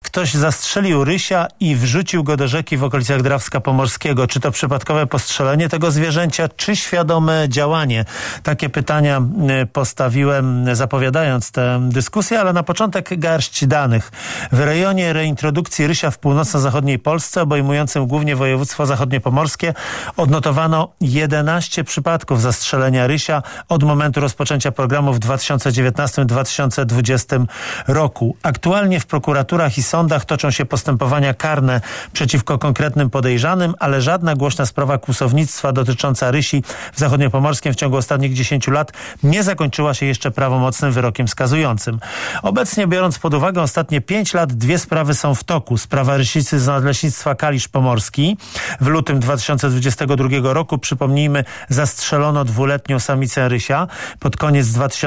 ktoś zastrzelił rysia i wrzucił go do rzeki w okolicach Drawska Pomorskiego. Czy to przypadkowe postrzelenie tego zwierzęcia, czy świadome działanie? Takie pytania postawiłem, zapowiadając tę dyskusję, ale na początek garść danych. W rejonie reintrodukcji rysia w północno-zachodniej Polsce, obejmującym głównie województwo zachodniopomorskie, odnotowano 11 przypadków zastrzelenia rysia od momentu rozpoczęcia programu w 2019-2020 roku. Aktualnie w prokuraturach i sądach toczą się postępowania karne przeciwko konkretnym podejrzanym, ale żadna głośna sprawa kłusownictwa dotycząca rysi w Zachodniopomorskiem w ciągu ostatnich 10 lat nie zakończyła się jeszcze prawomocnym wyrokiem skazującym. Obecnie, biorąc pod uwagę ostatnie 5 lat, 2 sprawy są w toku. Sprawa rysicy z Nadleśnictwa Kalisz Pomorski. W lutym 2022 roku, przypomnijmy, zastrzelono 2-letnią samicę rysia. Pod koniec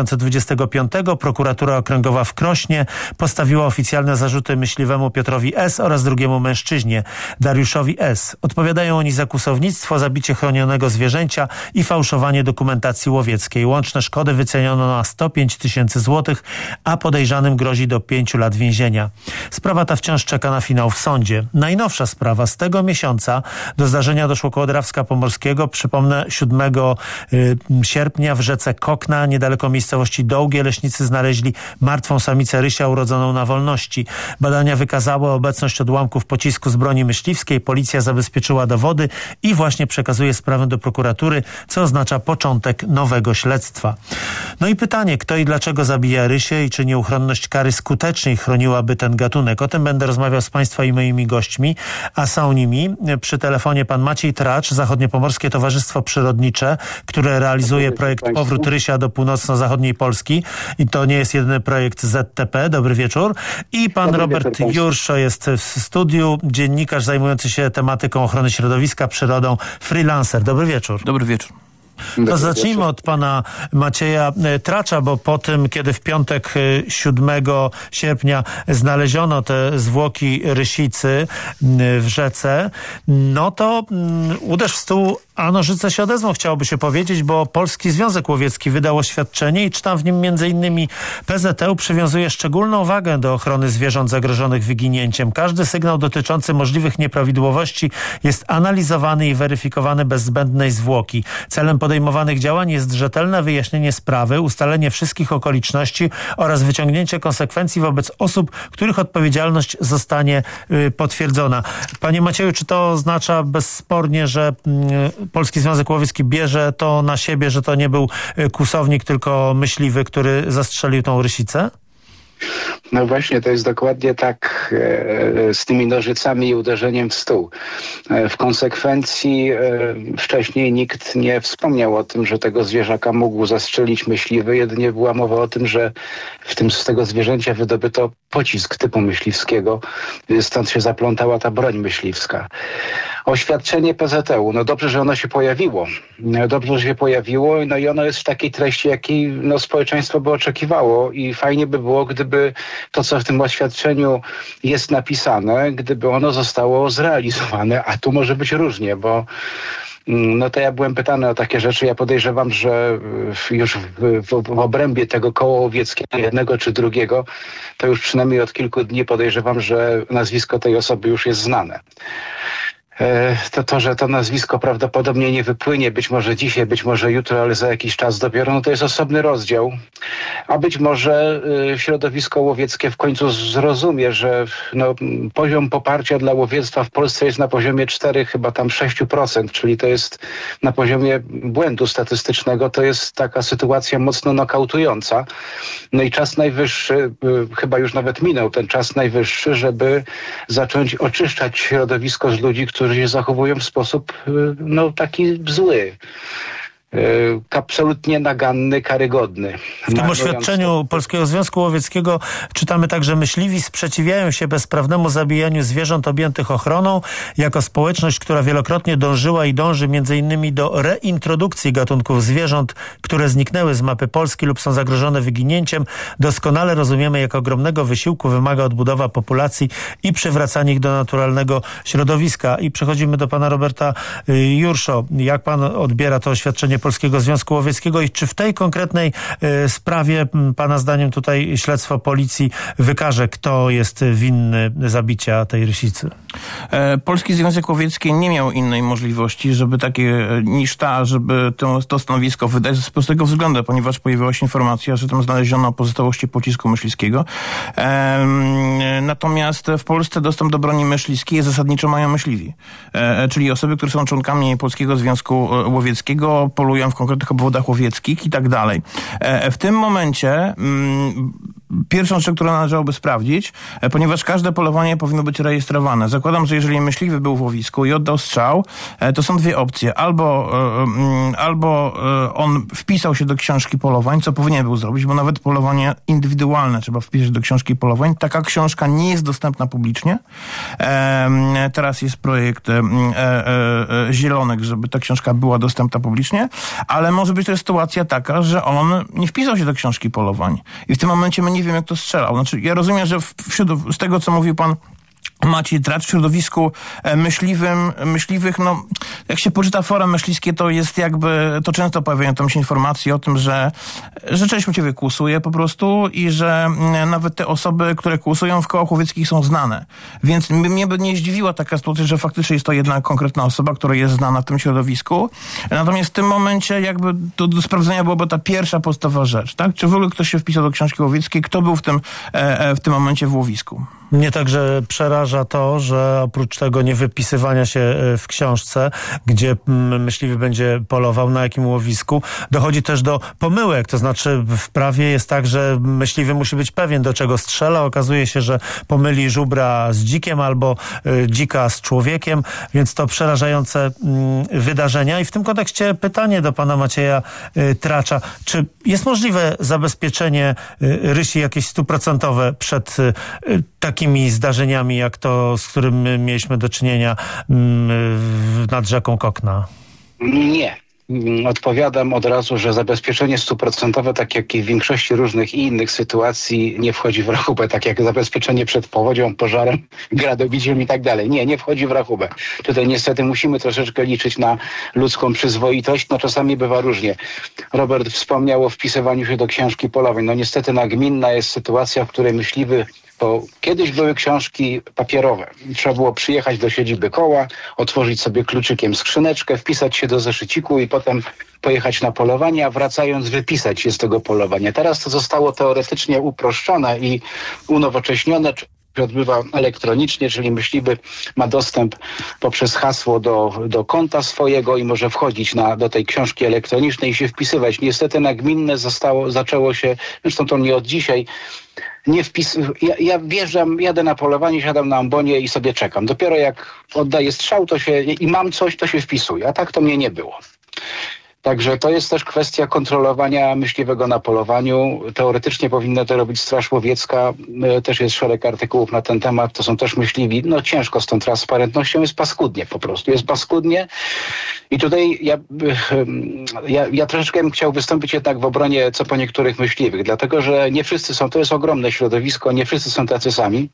2025 prokuratura okręgowa w Krośnie postawiła oficjalne zarzuty myśliwemu Piotrowi S. oraz drugiemu mężczyźnie, Dariuszowi S. Odpowiadają oni za kłusownictwo, zabicie chronionego zwierzęcia i fałszowanie dokumentacji łowieckiej. Łączne szkody wyceniono na 105 000 złotych, a podejrzanym grozi do 5 lat więzienia. Sprawa ta wciąż czeka na finał w sądzie. Najnowsza sprawa z tego miesiąca. Do zdarzenia doszło koło Drawska Pomorskiego. Przypomnę, 7 sierpnia w rzece Kokna, niedaleko miejscowości Dołgie, leśnicy znaleźli martwą samicę rysia urodzoną na wolności. Badania wykazały obecność odłamków pocisku z broni myśliwskiej. Policja zabezpieczyła dowody i właśnie przekazuje sprawę do prokuratury, co oznacza początek nowego śledztwa. No i pytanie, kto i dlaczego zabija rysie i czy nieuchronność kary skuteczniej chroniłaby ten gatunek. O tym będę rozmawiał z Państwa i moimi gośćmi, a są nimi przy telefonie pan Maciej Tracz, Zachodniopomorskie Towarzystwo Przyrodnicze, które realizuje projekt Powrót Rysia do północno-zachodniej Polski i to nie jest jedyny projekt ZTP. Dobry wieczór. I pan Robert Jurszo jest w studiu, dziennikarz zajmujący się tematyką ochrony środowiska, przyrodą, freelancer. Dobry wieczór. Dobry wieczór. To zacznijmy od pana Macieja Tracza, bo po tym, kiedy w piątek 7 sierpnia znaleziono te zwłoki rysicy w rzece, no to uderz w stół, a nożyce się odezwą, chciałoby się powiedzieć, bo Polski Związek Łowiecki wydał oświadczenie i czytam w nim m.in. PZŁ przywiązuje szczególną wagę do ochrony zwierząt zagrożonych wyginięciem. Każdy sygnał dotyczący możliwych nieprawidłowości jest analizowany i weryfikowany bez zbędnej zwłoki. Celem podejmowanych działań jest rzetelne wyjaśnienie sprawy, ustalenie wszystkich okoliczności oraz wyciągnięcie konsekwencji wobec osób, których odpowiedzialność zostanie potwierdzona. Panie Macieju, czy to oznacza bezspornie, że Polski Związek Łowiecki bierze to na siebie, że to nie był kłusownik, tylko myśliwy, który zastrzelił tą rysicę? No właśnie, to jest dokładnie tak z tymi nożycami i uderzeniem w stół. W konsekwencji wcześniej nikt nie wspomniał o tym, że tego zwierzaka mógł zastrzelić myśliwy. Jedynie była mowa o tym, że z tego zwierzęcia wydobyto pocisk typu myśliwskiego. Stąd się zaplątała ta broń myśliwska. Oświadczenie PZŁ, no dobrze, że ono się pojawiło. No i ono jest w takiej treści, jakiej społeczeństwo by oczekiwało i fajnie by było, gdyby to, co w tym oświadczeniu jest napisane, gdyby ono zostało zrealizowane, a tu może być różnie, bo to ja byłem pytany o takie rzeczy. Ja podejrzewam, że już w obrębie tego koła łowieckiego, jednego czy drugiego, to już przynajmniej od kilku dni podejrzewam, że nazwisko tej osoby już jest znane. To, że to nazwisko prawdopodobnie nie wypłynie, być może dzisiaj, być może jutro, ale za jakiś czas dopiero, to jest osobny rozdział. A być może środowisko łowieckie w końcu zrozumie, że poziom poparcia dla łowiectwa w Polsce jest na poziomie 6%, czyli to jest na poziomie błędu statystycznego. To jest taka sytuacja mocno nokautująca. No i czas najwyższy, chyba już nawet minął ten czas najwyższy, żeby zacząć oczyszczać środowisko z ludzi, którzy się zachowują w sposób taki zły. Absolutnie naganny, karygodny. W tym oświadczeniu Polskiego Związku Łowieckiego czytamy także: myśliwi sprzeciwiają się bezprawnemu zabijaniu zwierząt objętych ochroną. Jako społeczność, która wielokrotnie dążyła i dąży m.in. do reintrodukcji gatunków zwierząt, które zniknęły z mapy Polski lub są zagrożone wyginięciem, doskonale rozumiemy, jak ogromnego wysiłku wymaga odbudowa populacji i przywracanie ich do naturalnego środowiska. I przechodzimy do pana Roberta Jurszo. Jak pan odbiera to oświadczenie Polskiego Związku Łowieckiego i czy w tej konkretnej sprawie pana zdaniem tutaj śledztwo policji wykaże, kto jest winny zabicia tej rysicy? Polski Związek Łowiecki nie miał innej możliwości, żeby żeby to stanowisko wydać z prostego względu, ponieważ pojawiła się informacja, że tam znaleziono pozostałości pocisku myśliwskiego. Natomiast w Polsce dostęp do broni myśliwskiej zasadniczo mają myśliwi. Czyli osoby, które są członkami Polskiego Związku Łowieckiego, polują w konkretnych obwodach łowieckich i tak dalej. W tym momencie pierwszą rzecz, którą należałoby sprawdzić, ponieważ każde polowanie powinno być rejestrowane. Zakładam, że jeżeli myśliwy był w łowisku i oddał strzał, to są dwie opcje. Albo on wpisał się do książki polowań, co powinien był zrobić, bo nawet polowanie indywidualne trzeba wpisać do książki polowań. Taka książka nie jest dostępna publicznie. Teraz jest projekt Zielonek, żeby ta książka była dostępna publicznie, ale może być też sytuacja taka, że on nie wpisał się do książki polowań. I w tym momencie my nie wiem, jak to strzelał. Znaczy, ja rozumiem, że z tego, co mówił pan Maciej Tracz, w środowisku myśliwych, no, jak się poczyta fora myśliwskie, to jest to często pojawiają tam się informacje o tym, że część myśliwych kłusuje po prostu i że nawet te osoby, które kłusują w kołach łowieckich są znane. Więc mnie by nie zdziwiła taka sytuacja, że faktycznie jest to jedna konkretna osoba, która jest znana w tym środowisku. Natomiast w tym momencie to do sprawdzenia byłaby ta pierwsza podstawowa rzecz, tak? Czy w ogóle ktoś się wpisał do książki łowieckiej, kto był w tym momencie w łowisku. Mnie także przeraża to, że oprócz tego niewypisywania się w książce, gdzie myśliwy będzie polował, na jakim łowisku, dochodzi też do pomyłek. To znaczy w prawie jest tak, że myśliwy musi być pewien, do czego strzela. Okazuje się, że pomyli żubra z dzikiem albo dzika z człowiekiem, więc to przerażające wydarzenia. I w tym kontekście pytanie do pana Macieja Tracza. Czy jest możliwe zabezpieczenie rysi jakieś 100% przed takimi zdarzeniami, jak to, z którym mieliśmy do czynienia nad rzeką Kokna? Nie. Odpowiadam od razu, że zabezpieczenie 100%, tak jak i w większości różnych innych sytuacji, nie wchodzi w rachubę, tak jak zabezpieczenie przed powodzią, pożarem, gradobiciem i tak dalej. Nie wchodzi w rachubę. Tutaj niestety musimy troszeczkę liczyć na ludzką przyzwoitość, czasami bywa różnie. Robert wspomniał o wpisywaniu się do książki polowej. Niestety nagminna jest sytuacja, w której myśliwy, bo kiedyś były książki papierowe. Trzeba było przyjechać do siedziby koła, otworzyć sobie kluczykiem skrzyneczkę, wpisać się do zeszyciku i potem pojechać na polowanie, a wracając wypisać się z tego polowania. Teraz to zostało teoretycznie uproszczone i unowocześnione, odbywa elektronicznie, czyli myśliwy ma dostęp poprzez hasło do konta swojego i może wchodzić do tej książki elektronicznej i się wpisywać. Niestety nagminne zaczęło się, zresztą to nie od dzisiaj, ja wjeżdżam, jadę na polowanie, siadam na ambonie i sobie czekam. Dopiero jak oddaję strzał i mam coś, to się wpisuje, a tak to mnie nie było. Także to jest też kwestia kontrolowania myśliwego na polowaniu. Teoretycznie powinna to robić Straż Łowiecka. Też jest szereg artykułów na ten temat. To są też myśliwi. Ciężko z tą transparentnością. Jest paskudnie po prostu. Jest paskudnie. I tutaj ja troszeczkę bym chciał wystąpić jednak w obronie co po niektórych myśliwych. Dlatego, że nie wszyscy to jest ogromne środowisko, nie wszyscy są tacy sami.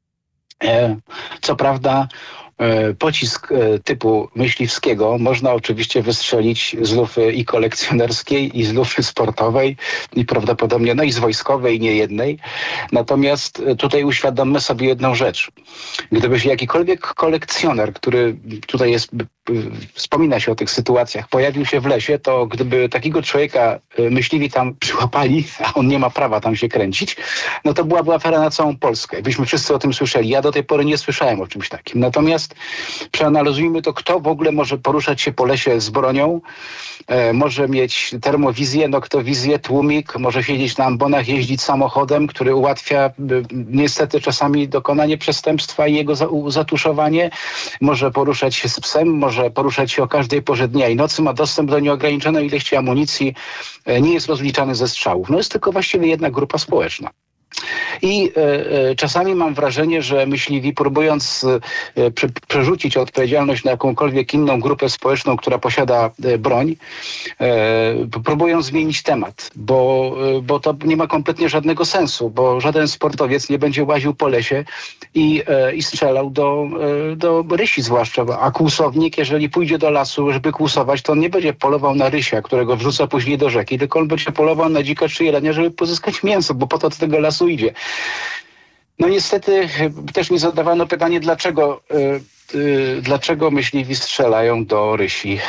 Co prawda pocisk typu myśliwskiego można oczywiście wystrzelić z lufy i kolekcjonerskiej, i z lufy sportowej, i prawdopodobnie i z wojskowej, i nie jednej. Natomiast tutaj uświadommy sobie jedną rzecz. Gdyby się jakikolwiek kolekcjoner, który tutaj wspomina się o tych sytuacjach, pojawił się w lesie, to gdyby takiego człowieka myśliwi tam przyłapali, a on nie ma prawa tam się kręcić, to byłaby afera na całą Polskę. Byśmy wszyscy o tym słyszeli. Ja do tej pory nie słyszałem o czymś takim. Natomiast przeanalizujmy to, kto w ogóle może poruszać się po lesie z bronią, może mieć termowizję, noktowizję, tłumik, może siedzieć na ambonach, jeździć samochodem, który ułatwia niestety czasami dokonanie przestępstwa i jego zatuszowanie, może poruszać się z psem, może poruszać się o każdej porze dnia i nocy, ma dostęp do nieograniczonej ilości amunicji, nie jest rozliczany ze strzałów. Jest tylko właściwie jedna grupa społeczna. I czasami mam wrażenie, że myśliwi, próbując przerzucić odpowiedzialność na jakąkolwiek inną grupę społeczną, która posiada broń, próbują zmienić temat, bo to nie ma kompletnie żadnego sensu, bo żaden sportowiec nie będzie łaził po lesie i strzelał do rysi zwłaszcza, a kłusownik, jeżeli pójdzie do lasu, żeby kłusować, to on nie będzie polował na rysia, którego wrzuca później do rzeki, tylko on będzie polował na dzika czy jelenia, żeby pozyskać mięso, bo po to do tego lasu idzie. No niestety też mi zadawano pytanie, dlaczego myśliwi strzelają do rysi.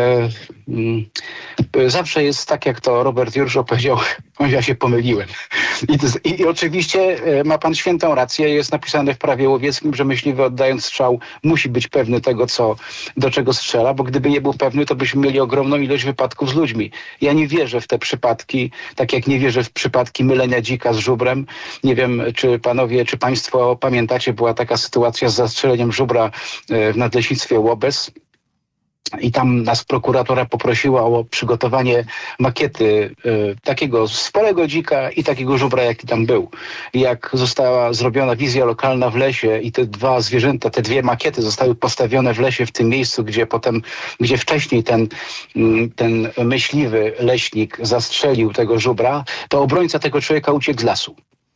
Zawsze jest tak, jak to Robert Jurżo powiedział, ja się pomyliłem. I oczywiście ma pan świętą rację, jest napisane w prawie łowieckim, że myśliwy oddając strzał musi być pewny tego, do czego strzela, bo gdyby nie był pewny, to byśmy mieli ogromną ilość wypadków z ludźmi. Ja nie wierzę w te przypadki, tak jak nie wierzę w przypadki mylenia dzika z żubrem. Nie wiem, czy panowie, czy państwo pamiętacie, była taka sytuacja z zastrzeleniem żubra w Nadleśnictwie Łobez. I tam nas prokuratura poprosiła o przygotowanie makiety takiego sporego dzika i takiego żubra, jaki tam był. I jak została zrobiona wizja lokalna w lesie i te dwa zwierzęta, te dwie makiety zostały postawione w lesie w tym miejscu, gdzie wcześniej ten myśliwy leśnik zastrzelił tego żubra, to obrońca tego człowieka uciekł z lasu.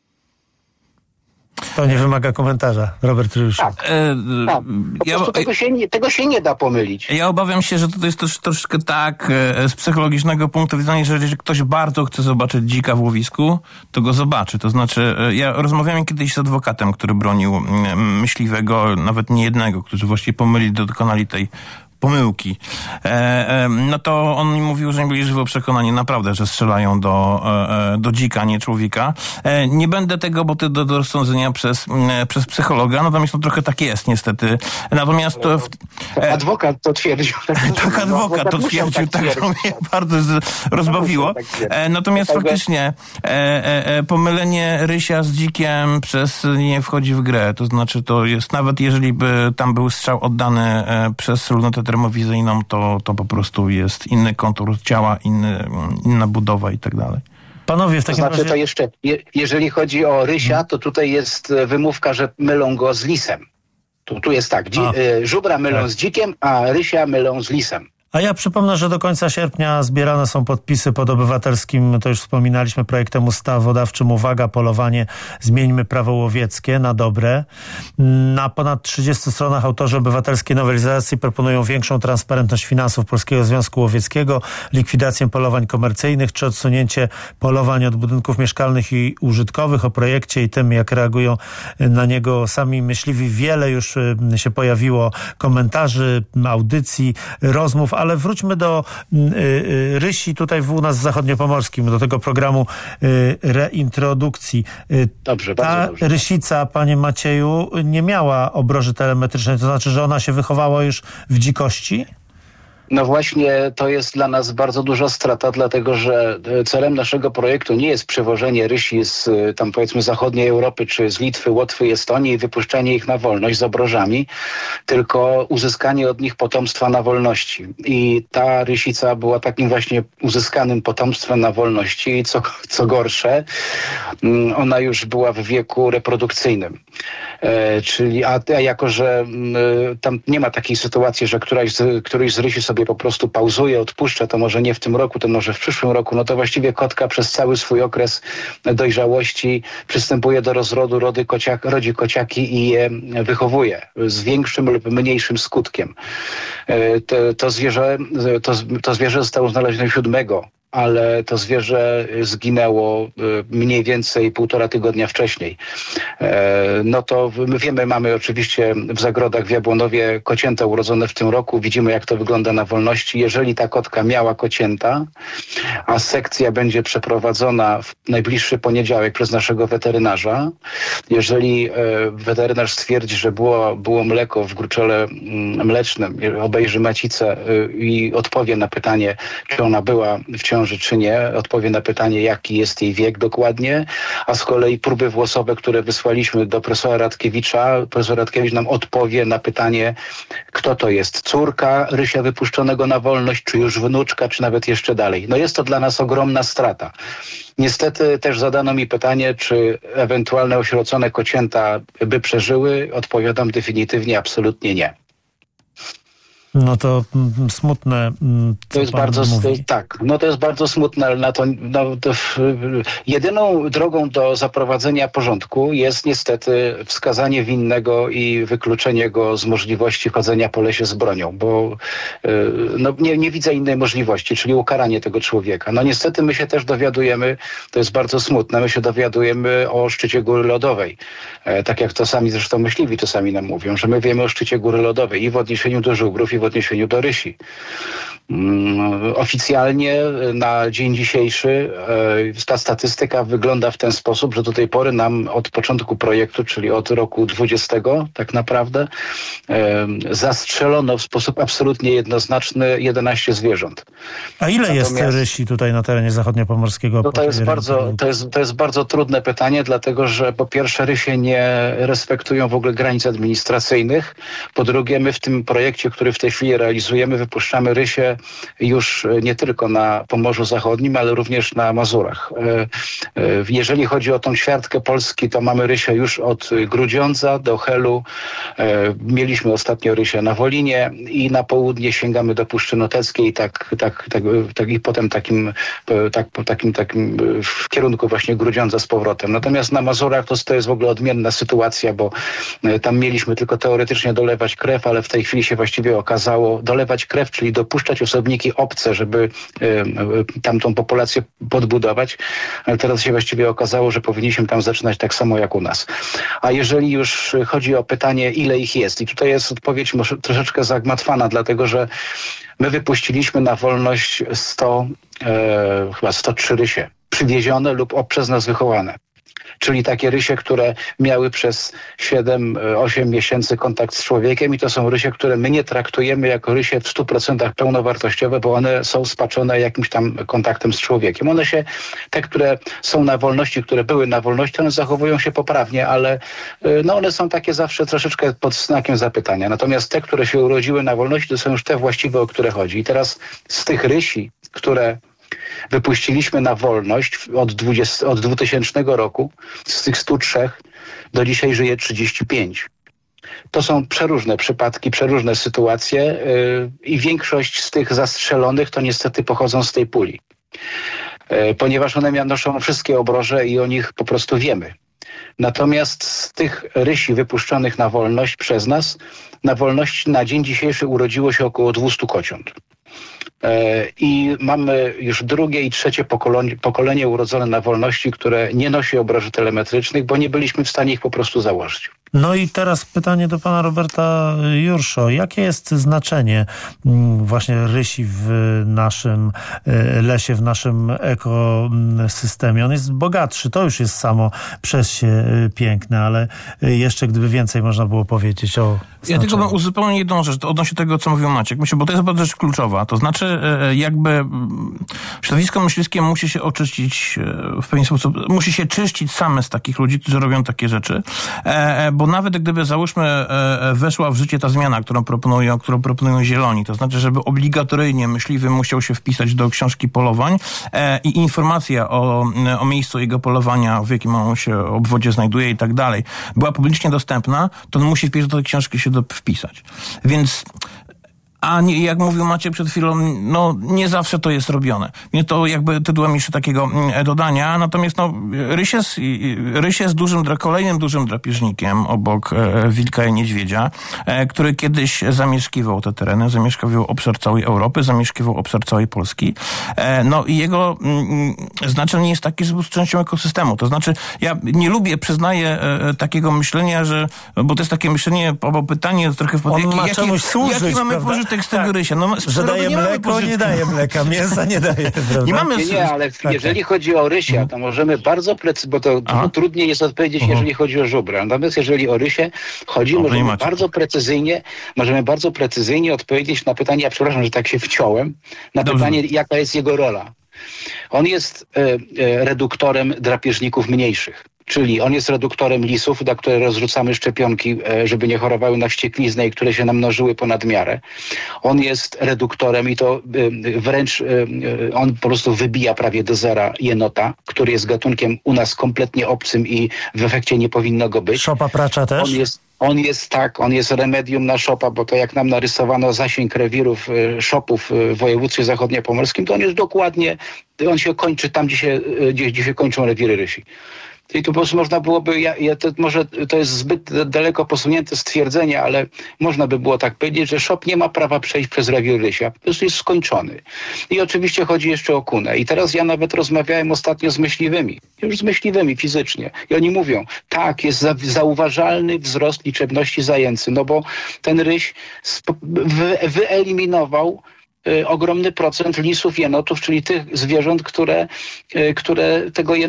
To nie wymaga komentarza, Robert Ryusz. Tak. Tego się nie da pomylić. Ja obawiam się, że to jest też troszkę tak z psychologicznego punktu widzenia, że jeżeli ktoś bardzo chce zobaczyć dzika w łowisku, to go zobaczy. To znaczy, ja rozmawiałem kiedyś z adwokatem, który bronił myśliwego, nawet nie jednego, którzy właściwie dokonali tej pomyłki. No to on mi mówił, że byli żywo przekonani naprawdę, że strzelają do dzika, nie człowieka. Nie będę tego, bo to do rozsądzenia przez psychologa, natomiast to trochę tak jest niestety. Natomiast adwokat to twierdził. Tak, adwokat to twierdził, tak, to mnie bardzo rozbawiło. Natomiast faktycznie pomylenie rysia z dzikiem nie wchodzi w grę. To znaczy, to jest, nawet jeżeli by tam był strzał oddany przez lunetę termowizyjną, to po prostu jest inny kontur ciała, inna budowa i tak dalej. Panowie, w takim razie... to jeszcze, jeżeli chodzi o rysia, to tutaj jest wymówka, że mylą go z lisem. Tu jest tak, żubra mylą z dzikiem, a rysia mylą z lisem. A ja przypomnę, że do końca sierpnia zbierane są podpisy pod obywatelskim, to już wspominaliśmy, projektem ustawodawczym Uwaga, polowanie, zmieńmy prawo łowieckie na dobre. Na ponad 30 stronach autorzy obywatelskiej nowelizacji proponują większą transparentność finansów Polskiego Związku Łowieckiego, likwidację polowań komercyjnych czy odsunięcie polowań od budynków mieszkalnych i użytkowych. O projekcie i tym, jak reagują na niego sami myśliwi, wiele już się pojawiło komentarzy, audycji, rozmów, ale wróćmy do rysi tutaj u nas w Zachodniopomorskim, do tego programu reintrodukcji. Dobrze, bardzo dobrze. Ta rysica, panie Macieju, nie miała obroży telemetrycznej, to znaczy, że ona się wychowała już w dzikości? No właśnie, to jest dla nas bardzo duża strata, dlatego że celem naszego projektu nie jest przewożenie rysi z tam powiedzmy zachodniej Europy, czy z Litwy, Łotwy i Estonii i wypuszczanie ich na wolność z obrożami, tylko uzyskanie od nich potomstwa na wolności. I ta rysica była takim właśnie uzyskanym potomstwem na wolności i co gorsze, ona już była w wieku reprodukcyjnym. Czyli, a jako, że tam nie ma takiej sytuacji, że któryś z rysi sobie po prostu pauzuje, odpuszcza, to może nie w tym roku, to może w przyszłym roku, no to właściwie kotka przez cały swój okres dojrzałości przystępuje do rozrodu, rodzi kociaki i je wychowuje z większym lub mniejszym skutkiem. To zwierzę zostało znalezione 7, ale to zwierzę zginęło mniej więcej 1,5 tygodnia wcześniej. No to my wiemy, mamy oczywiście w zagrodach w Jabłonowie kocięta urodzone w tym roku. Widzimy, jak to wygląda na wolności. Jeżeli ta kotka miała kocięta, a sekcja będzie przeprowadzona w najbliższy poniedziałek przez naszego weterynarza, jeżeli weterynarz stwierdzi, że było mleko w gruczole mlecznym, obejrzy macicę i odpowie na pytanie, czy ona była w ciąży ciąży czy nie, odpowie na pytanie, jaki jest jej wiek dokładnie, a z kolei próby włosowe, które wysłaliśmy do profesora Radkiewicza, profesor Radkiewicz nam odpowie na pytanie, kto to jest, córka rysia wypuszczonego na wolność, czy już wnuczka, czy nawet jeszcze dalej. No jest to dla nas ogromna strata. Niestety też zadano mi pytanie, czy ewentualne osierocone kocięta by przeżyły. Odpowiadam definitywnie, absolutnie nie. No to smutne, co to jest pan bardzo mówi. tak, no to jest bardzo smutne, ale jedyną drogą do zaprowadzenia porządku jest niestety wskazanie winnego i wykluczenie go z możliwości chodzenia po lesie z bronią, bo nie widzę innej możliwości, czyli ukaranie tego człowieka. No niestety my się też dowiadujemy, to jest bardzo smutne, my się dowiadujemy o szczycie Góry Lodowej. Tak jak to sami zresztą myśliwi czasami nam mówią, że my wiemy o szczycie Góry Lodowej i w odniesieniu do żubrów, i w odniesieniu do rysi. Oficjalnie na dzień dzisiejszy ta statystyka wygląda w ten sposób, że do tej pory nam od początku projektu, czyli od roku 20 tak naprawdę, zastrzelono w sposób absolutnie jednoznaczny 11 zwierząt. A ile jest rysi tutaj na terenie zachodniopomorskiego? No to jest bardzo trudne pytanie, dlatego że po pierwsze rysie nie respektują w ogóle granic administracyjnych. Po drugie, my w tym projekcie, który w tej chwili realizujemy, wypuszczamy rysie już nie tylko na Pomorzu Zachodnim, ale również na Mazurach. Jeżeli chodzi o tą ćwiartkę Polski, to mamy rysie już od Grudziądza do Helu. Mieliśmy ostatnio rysie na Wolinie i na południe sięgamy do Puszczy Noteckiej i potem takim w kierunku właśnie Grudziądza z powrotem. Natomiast na Mazurach to jest w ogóle odmienna sytuacja, bo tam mieliśmy tylko teoretycznie dolewać krew, ale w tej chwili się właściwie okazało dolewać krew, czyli dopuszczać osobniki obce, żeby tamtą populację podbudować, ale teraz się właściwie okazało, że powinniśmy tam zaczynać tak samo jak u nas. A jeżeli już chodzi o pytanie, ile ich jest, i tutaj jest odpowiedź może troszeczkę zagmatwana, dlatego że my wypuściliśmy na wolność chyba 103 rysie, przywiezione lub przez nas wychowane. Czyli takie rysie, które miały przez 7-8 miesięcy kontakt z człowiekiem i to są rysie, które my nie traktujemy jako rysie w 100% pełnowartościowe, bo one są spaczone jakimś tam kontaktem z człowiekiem. Te, które są na wolności, które były na wolności, one zachowują się poprawnie, ale one są takie zawsze troszeczkę pod znakiem zapytania. Natomiast te, które się urodziły na wolności, to są już te właściwe, o które chodzi. I teraz z tych rysi, które wypuściliśmy na wolność od 2000 roku, z tych 103 do dzisiaj żyje 35. To są przeróżne przypadki, przeróżne sytuacje i większość z tych zastrzelonych to niestety pochodzą z tej puli. Ponieważ one noszą wszystkie obroże i o nich po prostu wiemy. Natomiast z tych rysi wypuszczonych na wolność przez nas, na wolność na dzień dzisiejszy urodziło się około 200 kociąt. I mamy już drugie i trzecie pokolenie urodzone na wolności, które nie nosi obroży telemetrycznych, bo nie byliśmy w stanie ich po prostu założyć. No i teraz pytanie do pana Roberta Jurszo. Jakie jest znaczenie właśnie rysi w naszym lesie, w naszym ekosystemie? On jest bogatszy, to już jest samo przez się piękne, ale jeszcze gdyby więcej można było powiedzieć o znaczeniu. Ja tylko uzupełnię jedną rzecz odnośnie tego, co mówił Maciek. Myślę, bo to jest bardzo rzecz kluczowa. To znaczy jakby środowisko myśliwskie musi się oczyścić w pewien sposób, musi się czyścić same z takich ludzi, którzy robią takie rzeczy, bo nawet gdyby, załóżmy, weszła w życie ta zmiana, którą proponują Zieloni, to znaczy, żeby obligatoryjnie myśliwy musiał się wpisać do książki polowań i informacja o miejscu jego polowania, w jakim on się obwodzie znajduje i tak dalej, była publicznie dostępna, to on musi wpisać do tej książki się wpisać. Więc a nie, jak mówił Maciek przed chwilą, nie zawsze to jest robione. Nie to jakby tytułem jeszcze takiego dodania, natomiast ryś jest kolejnym dużym drapieżnikiem obok wilka i niedźwiedzia, który kiedyś zamieszkiwał te tereny, zamieszkiwał obszar całej Europy, zamieszkiwał obszar całej Polski. I jego znaczenie jest takie, że jest częścią ekosystemu. To znaczy, ja nie lubię, przyznaję, takiego myślenia, bo to jest takie myślenie, bo pytanie trochę jaki mamy pożytek z tego rysia? Że daje mleko, nie daje mleka, mięsa nie daje. Ale jeżeli chodzi o rysia, to możemy bardzo bo to trudniej jest odpowiedzieć, jeżeli chodzi o żubra. Natomiast jeżeli o rysie chodzi, możemy bardzo precyzyjnie odpowiedzieć na pytanie, ja przepraszam, że tak się wciąłem, na pytanie, jaka jest jego rola. On jest reduktorem drapieżników mniejszych. Czyli on jest reduktorem lisów, na które rozrzucamy szczepionki, żeby nie chorowały na wściekliznę i które się namnożyły ponad miarę. On jest reduktorem i to wręcz on po prostu wybija prawie do zera jenota, który jest gatunkiem u nas kompletnie obcym i w efekcie nie powinno go być. Szopa pracza też? On jest remedium na szopa, bo to jak nam narysowano zasięg rewirów szopów w województwie zachodniopomorskim, to on jest dokładnie, on się kończy tam, gdzie się kończą rewiry rysi. I tu po prostu można byłoby, może to jest zbyt daleko posunięte stwierdzenie, ale można by było tak powiedzieć, że szop nie ma prawa przejść przez rewir rysia. Po prostu jest skończony. I oczywiście chodzi jeszcze o kunę. I teraz ja nawet rozmawiałem ostatnio z myśliwymi, już z myśliwymi fizycznie. I oni mówią, tak, jest zauważalny wzrost liczebności zajęcy, no bo ten ryś wyeliminował ogromny procent lisów, jenotów, czyli tych zwierząt, które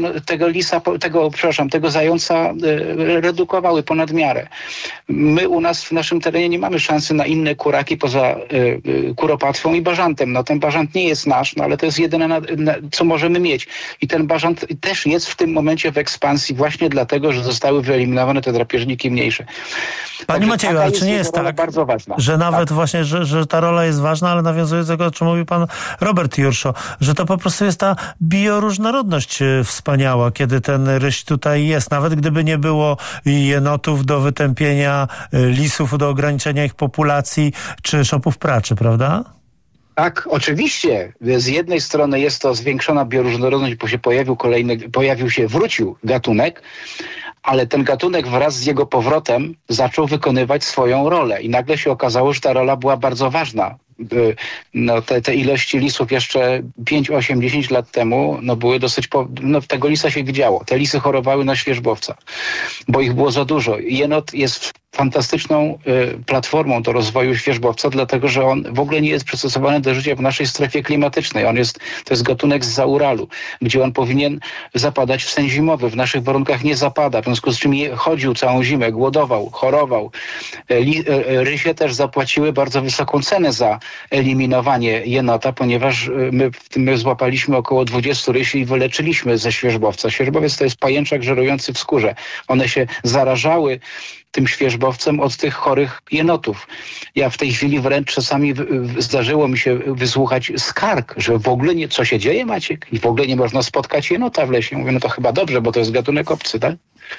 tego zająca redukowały ponad miarę. My u nas w naszym terenie nie mamy szansy na inne kuraki poza kuropatwą i bażantem. No ten bażant nie jest nasz, no ale to jest jedyne, co możemy mieć. I ten bażant też jest w tym momencie w ekspansji właśnie dlatego, że zostały wyeliminowane te drapieżniki mniejsze. Panie Macieju, ale czy nie jest tak, że nawet właśnie, że ta rola jest ważna, ale nawiązuje do tego, o czym mówił pan Robert Jurszo, że to po prostu jest ta bioróżnorodność wspaniała, kiedy ten ryś tutaj jest. Nawet gdyby nie było jenotów do wytępienia, lisów do ograniczenia ich populacji, czy szopów praczy, prawda? Tak, oczywiście. Z jednej strony jest to zwiększona bioróżnorodność, bo się wrócił gatunek, ale ten gatunek wraz z jego powrotem zaczął wykonywać swoją rolę i nagle się okazało, że ta rola była bardzo ważna. No, te ilości lisów jeszcze 5, 8, 10 lat temu były dosyć... tego lisa się widziało. Te lisy chorowały na świerzbowca, bo ich było za dużo. Jenot jest fantastyczną platformą do rozwoju świerzbowca, dlatego że on w ogóle nie jest przystosowany do życia w naszej strefie klimatycznej. To jest gatunek zza Uralu, gdzie on powinien zapadać w sen zimowy. W naszych warunkach nie zapada, w związku z czym chodził całą zimę, głodował, chorował. Rysie też zapłaciły bardzo wysoką cenę za eliminowanie jenota, ponieważ my złapaliśmy około 20 rysi i wyleczyliśmy ze świerzbowca. Świerzbowiec to jest pajęczak żerujący w skórze. One się zarażały tym świerzbowcem od tych chorych jenotów. Ja w tej chwili wręcz czasami zdarzyło mi się wysłuchać skarg, że w ogóle nie, co się dzieje, Maciek? I w ogóle nie można spotkać jenota w lesie. Mówię, no to chyba dobrze, bo to jest gatunek obcy, tak?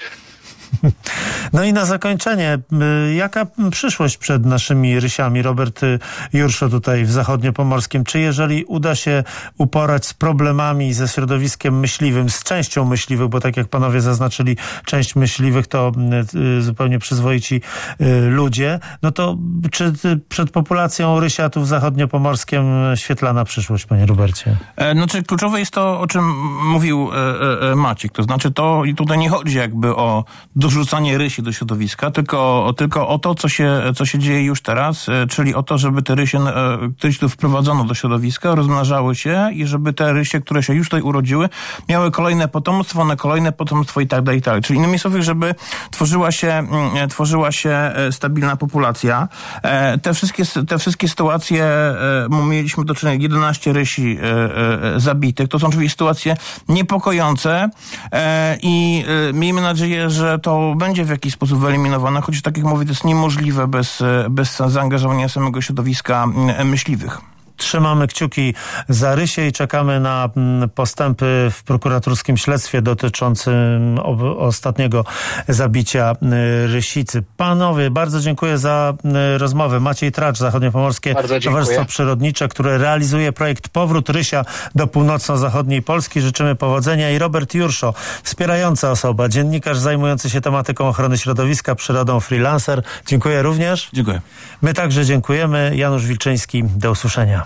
No i na zakończenie, jaka przyszłość przed naszymi rysiami? Robert Jurszo tutaj w Zachodniopomorskim. Czy jeżeli uda się uporać z problemami ze środowiskiem myśliwym, z częścią myśliwych, bo tak jak panowie zaznaczyli, część myśliwych to zupełnie przyzwoici ludzie, no to czy przed populacją rysia tu w Zachodniopomorskim świetlana przyszłość, panie Robercie? Znaczy kluczowe jest to, o czym mówił Maciek. To znaczy i tutaj nie chodzi jakby o dorzucanie rysi do środowiska, tylko o to, co się dzieje już teraz, czyli o to, żeby te rysie, które tu wprowadzono do środowiska, rozmnażały się i żeby te rysie, które się już tutaj urodziły, miały kolejne potomstwo i tak dalej, i tak dalej. Czyli innymi słowy, żeby tworzyła się stabilna populacja. Te wszystkie sytuacje, mieliśmy do czynienia 11 rysi zabitych. To są oczywiście sytuacje niepokojące i miejmy nadzieję, że to będzie w jakiś sposób wyeliminowane, choć tak jak mówię, to jest niemożliwe bez zaangażowania samego środowiska myśliwych. Trzymamy kciuki za rysie i czekamy na postępy w prokuratorskim śledztwie dotyczącym ostatniego zabicia rysicy. Panowie, bardzo dziękuję za rozmowę. Maciej Tracz, Zachodniopomorskie Towarzystwo Przyrodnicze, które realizuje projekt Powrót Rysia do północno-zachodniej Polski. Życzymy powodzenia. I Robert Jurszo, wspierająca osoba, dziennikarz zajmujący się tematyką ochrony środowiska, przyrodą, freelancer. Dziękuję również. Dziękuję. My także dziękujemy. Janusz Wilczyński, do usłyszenia.